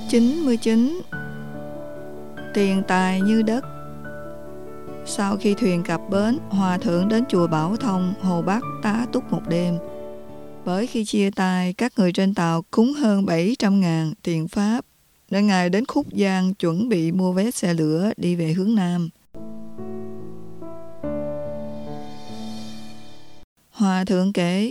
99. Tiền tài như đất. Sau khi thuyền cập bến, hòa thượng đến chùa Bảo Thông, Hồ Bắc tá túc một đêm. Bởi khi chia tay, các người trên tàu cúng hơn 700.000 tiền Pháp, nên ngài đến Khúc Giang chuẩn bị mua vé xe lửa đi về hướng Nam. Hòa thượng kể: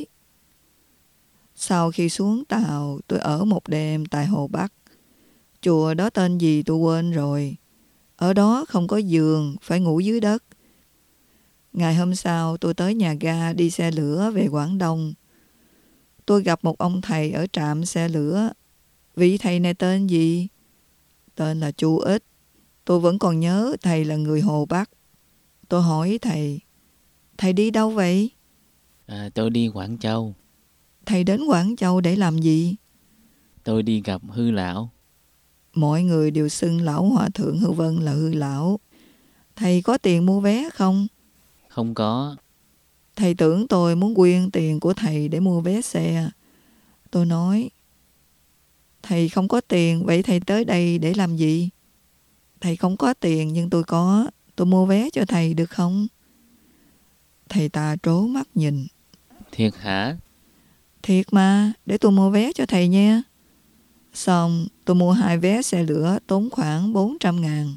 sau khi xuống tàu, tôi ở một đêm tại Hồ Bắc. Chùa đó tên gì tôi quên rồi. Ở đó không có giường, phải ngủ dưới đất. Ngày hôm sau, tôi tới nhà ga đi xe lửa về Quảng Đông. Tôi gặp một ông thầy ở trạm xe lửa. Vị thầy này tên gì? Tên là Chu Ích. Tôi vẫn còn nhớ thầy là người Hồ Bắc. Tôi hỏi thầy đi đâu vậy? Tôi đi Quảng Châu. Thầy đến Quảng Châu để làm gì? Tôi đi gặp Hư Lão. Mọi người đều xưng lão hòa thượng Hư Vân là Hư Lão. Thầy có tiền mua vé không? Không có. Thầy tưởng tôi muốn quyên tiền của thầy để mua vé xe. Tôi nói: thầy không có tiền, vậy thầy tới đây để làm gì? Thầy không có tiền nhưng tôi có. Tôi mua vé cho thầy được không? Thầy ta trố mắt nhìn. Thiệt hả? Thiệt mà, để tôi mua vé cho thầy nha. Xong tôi mua 2 vé xe lửa tốn khoảng 400.000.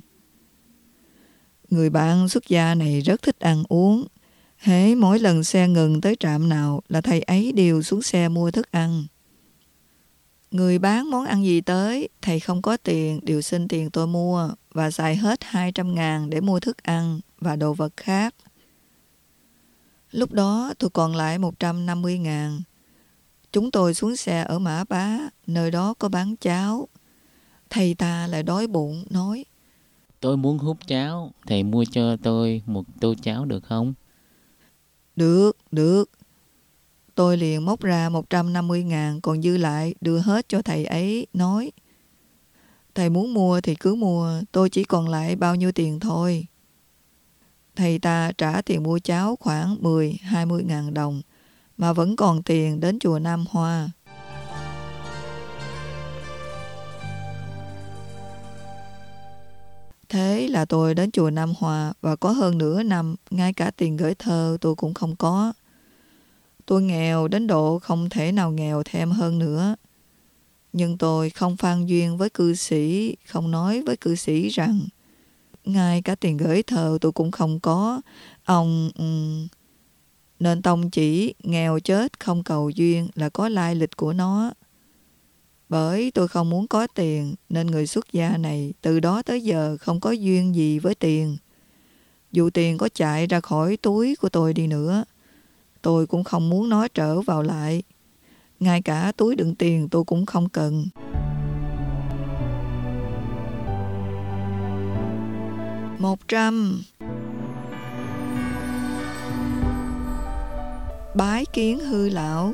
Người bạn xuất gia này rất thích ăn uống. Hễ mỗi lần xe ngừng tới trạm nào là thầy ấy đều xuống xe mua thức ăn. Người bán món ăn gì tới, thầy không có tiền đều xin tiền tôi mua và xài hết 200.000 để mua thức ăn và đồ vật khác. Lúc đó tôi còn lại 150.000. Chúng tôi xuống xe ở Mã Bá, nơi đó có bán cháo. Thầy ta lại đói bụng, nói: tôi muốn hút cháo, thầy mua cho tôi một tô cháo được không? Được. Tôi liền móc ra 150.000 còn dư lại đưa hết cho thầy ấy, nói: thầy muốn mua thì cứ mua, tôi chỉ còn lại bao nhiêu tiền thôi. Thầy ta trả tiền mua cháo khoảng 10-20.000 đồng, mà vẫn còn tiền đến chùa Nam Hoa. Thế là tôi đến chùa Nam Hoa và có hơn nửa năm, ngay cả tiền gửi thơ tôi cũng không có. Tôi nghèo đến độ không thể nào nghèo thêm hơn nữa. Nhưng tôi không phan duyên với cư sĩ, không nói với cư sĩ rằng ngay cả tiền gửi thơ tôi cũng không có. Nên tông chỉ nghèo chết không cầu duyên là có lai lịch của nó. Bởi tôi không muốn có tiền nên người xuất gia này từ đó tới giờ không có duyên gì với tiền. Dù tiền có chạy ra khỏi túi của tôi đi nữa, tôi cũng không muốn nó trở vào lại. Ngay cả túi đựng tiền tôi cũng không cần. Một trăm. Bái kiến Hư Lão.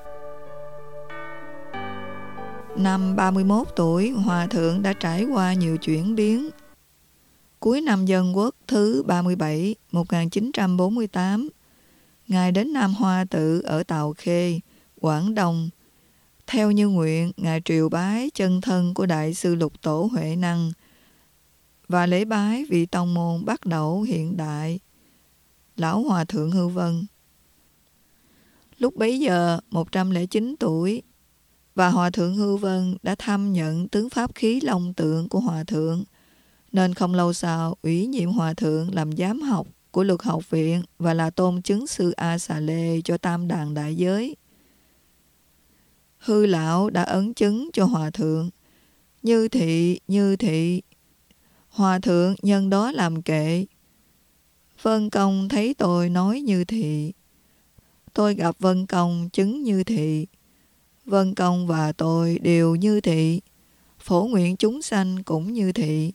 Năm 31 tuổi, Hòa Thượng đã trải qua nhiều chuyển biến. Cuối năm Dân Quốc thứ 37, 1948, Ngài đến Nam Hoa Tự ở Tàu Khê, Quảng Đông. Theo như nguyện, Ngài triều bái chân thân của Đại sư Lục Tổ Huệ Năng và lễ bái vị tông môn bắt đầu hiện đại, Lão Hòa Thượng Hư Vân. Lúc bấy giờ 109 tuổi, và Hòa Thượng Hư Vân đã thâm nhận tướng pháp khí long tượng của Hòa Thượng, nên không lâu sau ủy nhiệm Hòa Thượng làm giám học của Luật Học Viện và là tôn chứng sư A Xà Lê cho Tam Đàn Đại Giới. Hư Lão đã ấn chứng cho Hòa Thượng: như thị. Hòa Thượng nhân đó làm kệ: Vân Công thấy tôi nói như thị. Tôi gặp Vân Công chứng như thị. Vân Công và tôi đều như thị. Phổ nguyện chúng sanh cũng như thị.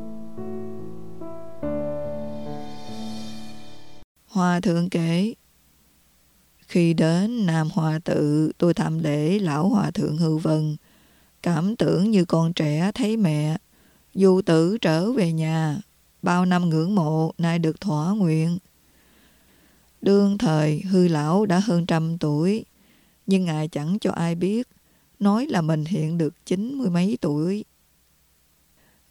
Hòa Thượng kể: khi đến Nam Hoa Tự, tôi thăm lễ Lão Hòa Thượng Hư Vân, cảm tưởng như con trẻ thấy mẹ. Du tử trở về nhà, bao năm ngưỡng mộ nay được thỏa nguyện. Đương thời Hư Lão đã hơn 100 tuổi, nhưng Ngài chẳng cho ai biết, nói là mình hiện được 90 mấy tuổi.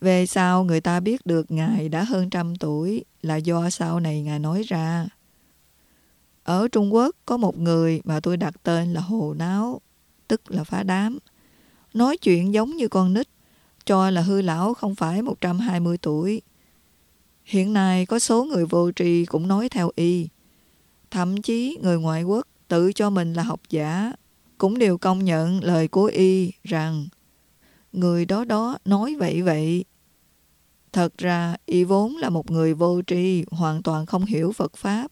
Về sau người ta biết được Ngài đã hơn 100 tuổi là do sau này Ngài nói ra. Ở Trung Quốc có một người mà tôi đặt tên là Hồ Náo, tức là phá đám. Nói chuyện giống như con nít, cho là hư lão không phải 120 tuổi. Hiện nay có số người vô tri cũng nói theo y. Thậm chí người ngoại quốc tự cho mình là học giả cũng đều công nhận lời của y rằng người đó nói vậy. Thật ra y vốn là một người vô tri, hoàn toàn không hiểu Phật Pháp.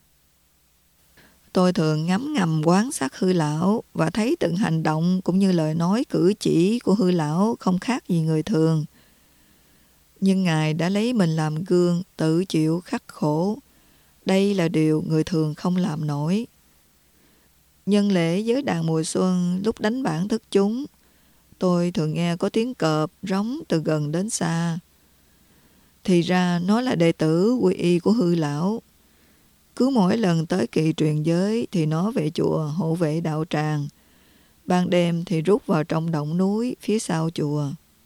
Tôi thường ngắm ngầm quan sát hư lão và thấy từng hành động cũng như lời nói cử chỉ của hư lão không khác gì người thường. Nhưng Ngài đã lấy mình làm gương, tự chịu khắc khổ. Đây là điều người thường không làm nổi. Nhân lễ giới đàn mùa xuân lúc đánh bản thức chúng, tôi thường nghe có tiếng cọp rống từ gần đến xa. Thì ra nó là đệ tử quy y của hư lão. Cứ mỗi lần tới kỳ truyền giới thì nó về chùa hộ vệ đạo tràng. Ban đêm thì rút vào trong động núi phía sau chùa.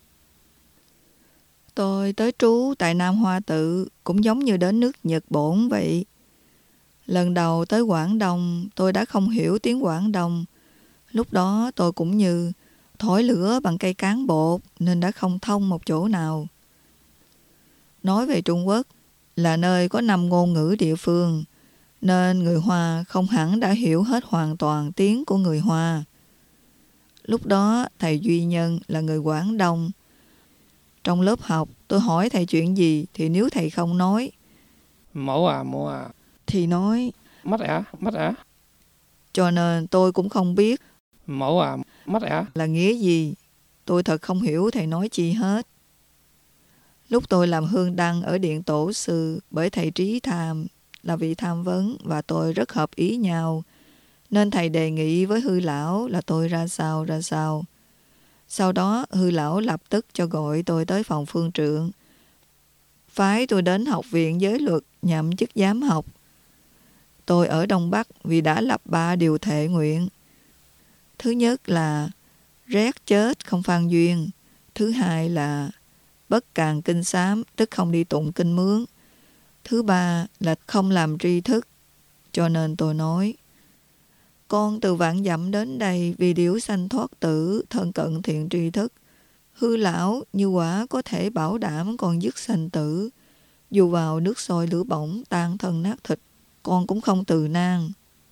Tôi tới trú tại Nam Hoa Tự cũng giống như đến nước Nhật Bổn vậy. Lần đầu tới Quảng Đông tôi đã không hiểu tiếng Quảng Đông. Lúc đó tôi cũng như thổi lửa bằng cây cán bột nên đã không thông một chỗ nào. Nói về Trung Quốc là nơi có 5 ngôn ngữ địa phương, nên người Hoa không hẳn đã hiểu hết hoàn toàn tiếng của người Hoa. Lúc đó thầy Duy Nhân là người Quảng Đông. Trong lớp học tôi hỏi thầy chuyện gì thì nếu thầy không nói mẫu à thì nói mắt à. Cho nên tôi cũng không biết Mẫu à, mắt à là nghĩa gì. Tôi thật không hiểu thầy nói chi hết. Lúc tôi làm hương đăng ở Điện Tổ Sư bởi thầy Trí Tham là vị tham vấn và tôi rất hợp ý nhau, nên thầy đề nghị với hư lão là tôi ra sao. Sau đó hư lão lập tức cho gọi tôi tới phòng phương trượng, phái tôi đến học viện giới luật nhậm chức giám học. Tôi ở Đông Bắc vì đã lập 3 điều thệ nguyện. Thứ nhất là rét chết không phan duyên. Thứ hai là bất càng kinh sám, tức không đi tụng kinh mướn. Thứ ba là không làm tri thức. Cho nên tôi nói, con từ vạn dặm đến đây vì điểu sanh thoát tử, thân cận thiện tri thức. Hư lão như quả có thể bảo đảm con dứt sanh tử. Dù vào nước sôi lửa bỏng, tan thân nát thịt, con cũng không từ nan.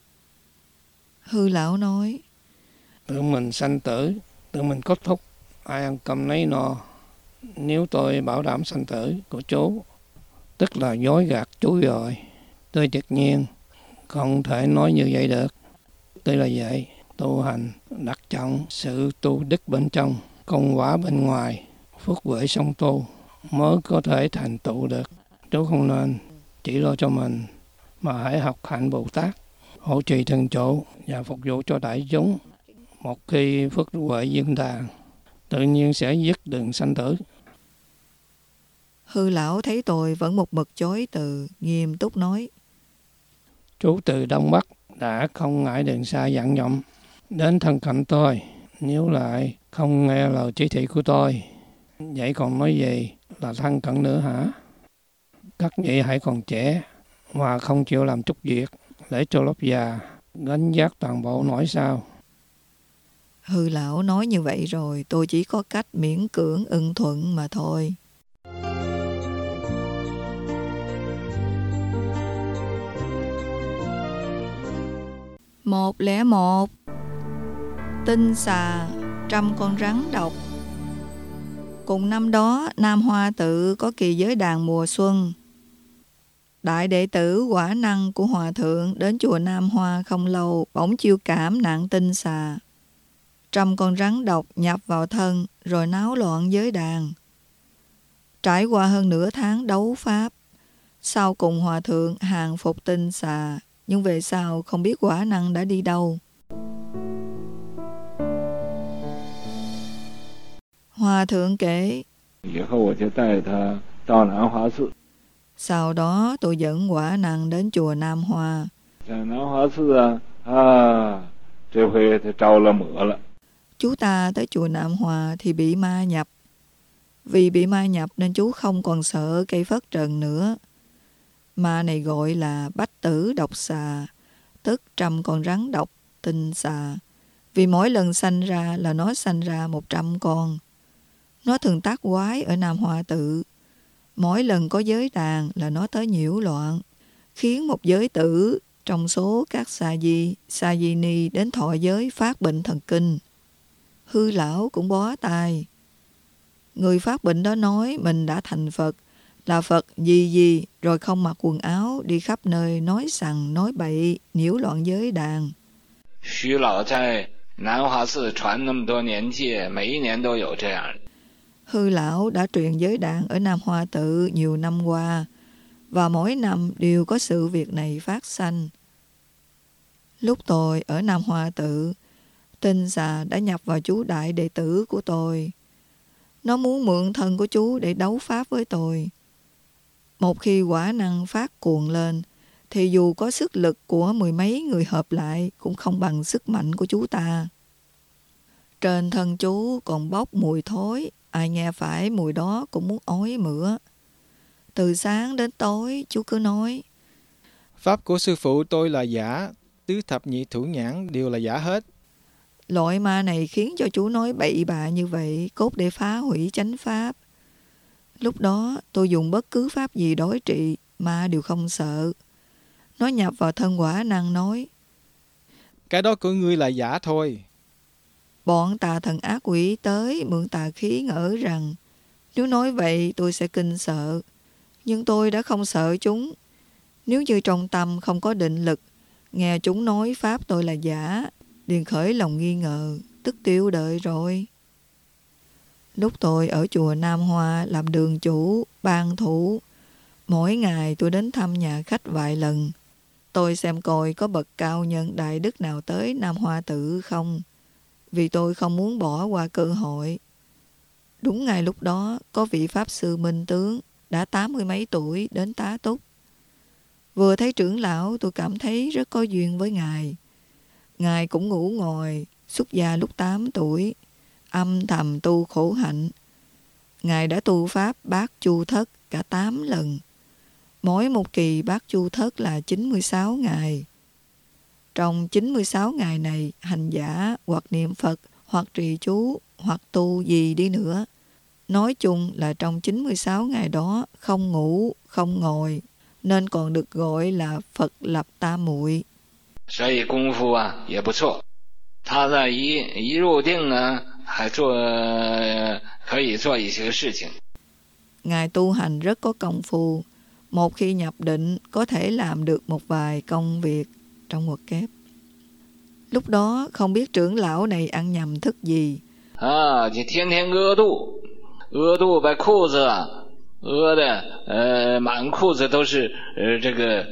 Hư lão nói, tự mình sanh tử, tự mình kết thúc, ai ăn cơm nấy no. Nếu tôi bảo đảm sanh tử của chú, tức là dối gạt chú rồi. Tôi tuyệt nhiên không thể nói như vậy được. Tôi là vậy, tu hành đặt trọng sự tu đức bên trong, công quả bên ngoài, phước huệ song tu mới có thể thành tựu được. Chú không nên chỉ lo cho mình, mà hãy học hạnh Bồ Tát, hỗ trì thân chỗ và phục vụ cho đại chúng. Một khi phước huệ viên đàn, tự nhiên sẽ dứt đường sanh tử. Hư lão thấy tôi vẫn một mực chối từ, nghiêm túc nói, Chú từ Đông Bắc đã không ngại đường xa dặn dòm đến thân cận tôi, nếu lại không nghe lời chỉ thị của tôi, vậy còn nói gì là thân cận nữa hả? Các vị hãy còn trẻ mà không chịu làm chút việc để cho lớp già gánh vác toàn bộ nỗi sao? Hư lão nói như vậy rồi, tôi chỉ có cách miễn cưỡng ưng thuận mà thôi. Một lẻ một, tinh xà, 100 con rắn độc. Cùng năm đó, Nam Hoa Tự có kỳ giới đàn mùa xuân. Đại đệ tử quả năng của Hòa Thượng đến chùa Nam Hoa không lâu, bỗng chiêu cảm nạn tinh xà. 100 con rắn độc nhập vào thân rồi náo loạn giới đàn. Trải qua hơn nửa tháng đấu pháp, sau cùng Hòa Thượng hàng phục tinh xà, nhưng về sau không biết quả năng đã đi đâu. Hòa Thượng kể, sau đó tôi dẫn quả năng đến chùa Nam Hoa. Chú ta tới chùa Nam Hoa thì bị ma nhập. Vì bị ma nhập nên chú không còn sợ cây phất trần nữa. Ma này gọi là bách tử độc xà, tức 100 con rắn độc, tinh xà. Vì mỗi lần sanh ra là nó sanh ra 100 con. Nó thường tác quái ở Nam Hoa Tự. Mỗi lần có giới đàn là nó tới nhiễu loạn, khiến một giới tử trong số các sa di ni đến thọ giới phát bệnh thần kinh. Hư lão cũng bó tay. Người phát bệnh đó nói mình đã thành Phật, là Phật gì rồi không mặc quần áo đi khắp nơi nói sằng nói bậy, nhiễu loạn giới đàn. Xu lão在南华寺传那么多年戒，每一年都有这样。 Hư lão đã truyền giới đàn ở Nam Hoa Tự nhiều năm qua, và mỗi năm đều có sự việc này phát sanh. Lúc tôi ở Nam Hoa Tự, tinh xà đã nhập vào chú đại đệ tử của tôi. Nó muốn mượn thân của chú để đấu pháp với tôi. Một khi quả năng phát cuồng lên, thì dù có sức lực của 10 mấy người hợp lại cũng không bằng sức mạnh của chú ta. Trên thân chú còn bốc mùi thối, ai nghe phải mùi đó cũng muốn ói mửa. Từ sáng đến tối chú cứ nói: Pháp của sư phụ tôi là giả, tứ thập nhị thủ nhãn đều là giả hết. Loại ma này khiến cho chú nói bậy bạ như vậy, cốt để phá hủy chánh pháp. Lúc đó tôi dùng bất cứ pháp gì đối trị, ma đều không sợ. Nó nhập vào thân quả năng nói: Cái đó của ngươi là giả thôi. Bọn tà thần ác quỷ tới mượn tà khí ngỡ rằng nếu nói vậy tôi sẽ kinh sợ. Nhưng tôi đã không sợ chúng. Nếu như trong tâm không có định lực, nghe chúng nói pháp tôi là giả, liền khởi lòng nghi ngờ, tức tiêu đời rồi. Lúc tôi ở chùa Nam Hoa làm đường chủ, ban thủ, mỗi ngày tôi đến thăm nhà khách vài lần. Tôi xem coi có bậc cao nhân đại đức nào tới Nam Hoa Tự không, vì tôi không muốn bỏ qua cơ hội. Đúng ngày lúc đó, có vị Pháp Sư Minh Tướng đã 80 mấy tuổi đến tá túc. Vừa thấy trưởng lão tôi cảm thấy rất có duyên với Ngài. Ngài cũng ngủ ngồi, xuất gia lúc 8 tuổi, âm thầm tu khổ hạnh. Ngài đã tu Pháp Bát Chu Thất cả 8 lần. Mỗi một kỳ Bát Chu Thất là 96 ngày. Trong 96 ngày này, hành giả hoặc niệm Phật, hoặc trì chú, hoặc tu gì đi nữa. Nói chung là trong 96 ngày đó không ngủ, không ngồi, nên còn được gọi là Phật lập tam muội. 所以功夫啊也不错，他在一入定呢，还可以做一些事情。 Ngài tu hành rất có công phu. Một khi nhập định có thể làm được một vài công việc trong ngoặc kép. Lúc đó không biết trưởng lão này ăn nhầm thức gì. 就天天屙肚，屙肚把裤子屙的满裤子都是这个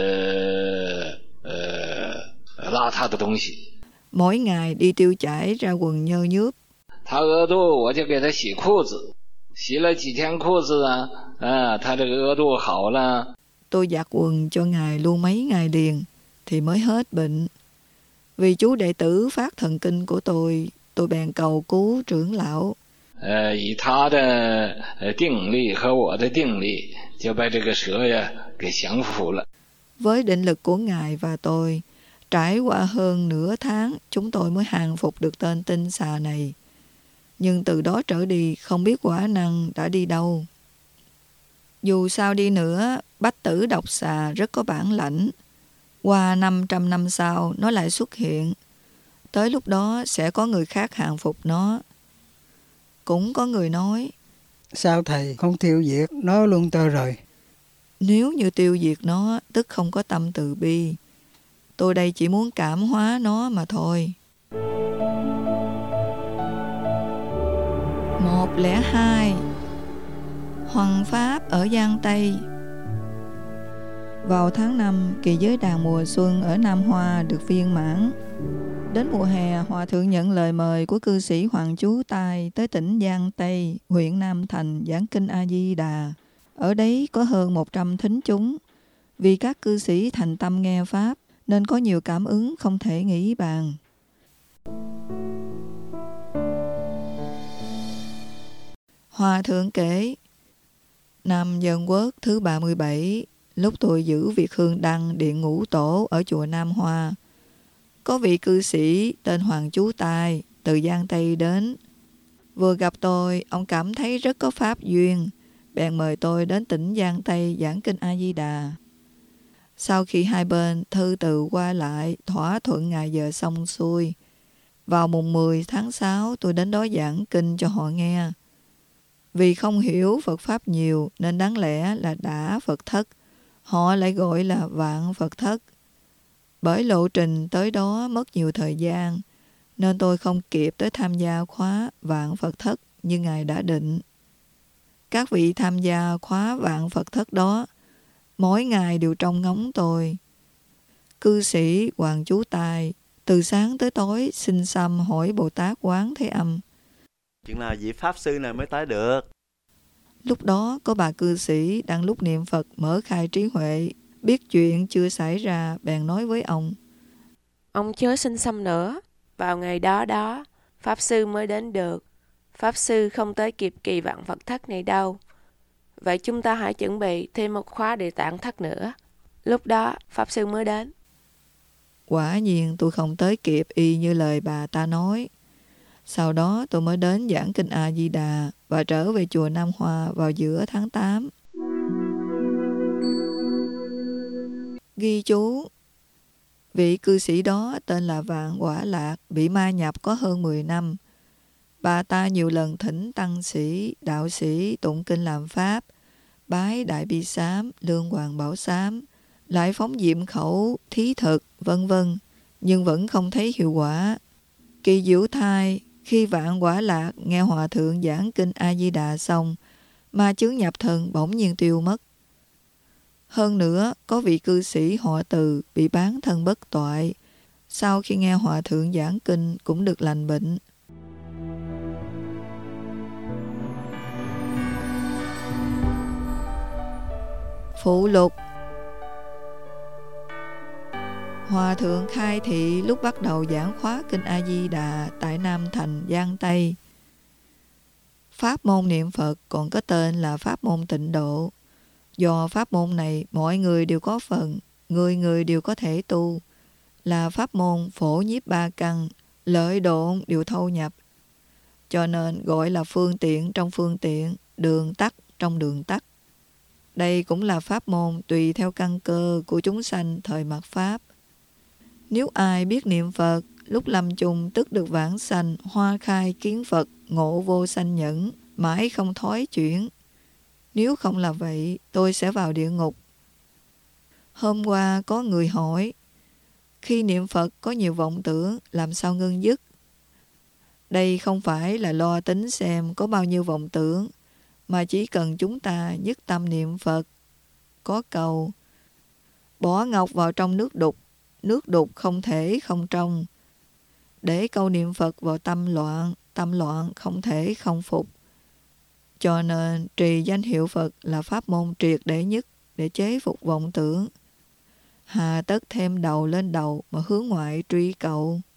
邋遢的东西。 Mỗi ngày đi tiêu chảy ra quần nhơ nhớp. 他屙肚我就给他洗裤子，洗了几天裤子他这个屙肚好了。 Tôi giặt quần cho Ngài luôn mấy ngày liền thì mới hết bệnh. Vì chú đệ tử phát thần kinh của tôi bèn cầu cứu trưởng lão. 以他的定力和我的定力，就把这个蛇呀给降服了。 Với định lực của Ngài và tôi, trải qua hơn nửa tháng chúng tôi mới hàng phục được tên tinh xà này. Nhưng từ đó trở đi không biết quả năng đã đi đâu. Dù sao đi nữa, bách tử độc xà rất có bản lãnh. Qua 500 năm sau nó lại xuất hiện. Tới lúc đó sẽ có người khác hàng phục nó. Cũng có người nói: Sao thầy không tiêu diệt nó luôn cho rồi? Nếu như tiêu diệt nó, tức không có tâm từ bi. Tôi đây chỉ muốn cảm hóa nó mà thôi. 102. Hoằng Pháp ở Giang Tây. Vào tháng 5, kỳ giới đàn mùa xuân ở Nam Hoa được viên mãn. Đến mùa hè, Hòa Thượng nhận lời mời của cư sĩ Hoàng Chú Tai tới tỉnh Giang Tây, huyện Nam Thành giảng kinh A-di-đà. Ở đấy có hơn 100 thính chúng. Vì các cư sĩ thành tâm nghe Pháp, nên có nhiều cảm ứng không thể nghĩ bàn. Hòa thượng kể, năm Dân Quốc thứ 37, lúc tôi giữ việc hương đăng điện Ngũ Tổ ở chùa Nam Hoa, có vị cư sĩ tên Hoàng Chú Tài từ Giang Tây đến. Vừa gặp tôi, ông cảm thấy rất có pháp duyên, bèn mời tôi đến tỉnh Giang Tây giảng kinh A-di-đà. Sau khi hai bên thư từ qua lại, thỏa thuận ngày giờ xong xuôi, vào mùng 10 tháng 6 tôi đến đó giảng kinh cho họ nghe. Vì không hiểu Phật Pháp nhiều nên đáng lẽ là đã Phật thất, họ lại gọi là vạn Phật thất. Bởi lộ trình tới đó mất nhiều thời gian, nên tôi không kịp tới tham gia khóa vạn Phật thất như Ngài đã định. Các vị tham gia khóa vạn Phật thất đó, mỗi ngày đều trông ngóng tôi. Cư sĩ Hoàng Chú Tài từ sáng tới tối xin xăm hỏi Bồ Tát Quán Thế Âm. Chuyện nào vị Pháp Sư này mới tới được? Lúc đó có bà cư sĩ đang lúc niệm Phật mở khai trí huệ, biết chuyện chưa xảy ra bèn nói với ông. Ông chớ xin xăm nữa, vào ngày đó Pháp Sư mới đến được. Pháp Sư không tới kịp kỳ vạn Phật thất này đâu. Vậy chúng ta hãy chuẩn bị thêm một khóa Địa Tạng thất nữa. Lúc đó Pháp Sư mới đến. Quả nhiên tôi không tới kịp y như lời bà ta nói. Sau đó tôi mới đến giảng kinh A-di-đà và trở về chùa Nam Hoa vào giữa tháng 8. Ghi chú, vị cư sĩ đó tên là Vạn Quả Lạc, bị ma nhập có hơn 10 năm. Bà ta nhiều lần thỉnh tăng sĩ, đạo sĩ tụng kinh làm pháp, bái Đại Bi Sám, Lương Hoàng Bảo Sám, lại phóng diệm khẩu, thí thực, vân vân, nhưng vẫn không thấy hiệu quả. Kỳ Diệu Thai, khi Vạn Quả Lạc nghe Hòa Thượng giảng kinh A-di-đà xong, ma chướng nhập thần bỗng nhiên tiêu mất. Hơn nữa, có vị cư sĩ họ Từ bị bán thân bất toại, sau khi nghe Hòa Thượng giảng kinh cũng được lành bệnh. Phụ lục. Hòa Thượng khai thị lúc bắt đầu giảng khóa kinh A-di-đà tại Nam Thành, Giang Tây. Pháp môn niệm Phật còn có tên là pháp môn tịnh độ. Do pháp môn này mọi người đều có phần, người người đều có thể tu, là pháp môn phổ nhiếp ba căn, lợi độn đều thâu nhập. Cho nên gọi là phương tiện trong phương tiện, đường tắt trong đường tắt. Đây cũng là pháp môn tùy theo căn cơ của chúng sanh thời mạt Pháp. Nếu ai biết niệm Phật, lúc lâm chung tức được vãng sanh, hoa khai kiến Phật, ngộ vô sanh nhẫn, mãi không thói chuyển. Nếu không là vậy, tôi sẽ vào địa ngục. Hôm qua có người hỏi, khi niệm Phật có nhiều vọng tưởng, làm sao ngưng dứt? Đây không phải là lo tính xem có bao nhiêu vọng tưởng, mà chỉ cần chúng ta nhất tâm niệm Phật. Có câu, bỏ ngọc vào trong nước đục không thể không trong. Để câu niệm Phật vào tâm loạn không thể không phục. Cho nên trì danh hiệu Phật là pháp môn triệt để nhất để chế phục vọng tưởng. Hà tất thêm đầu lên đầu mà hướng ngoại truy cầu.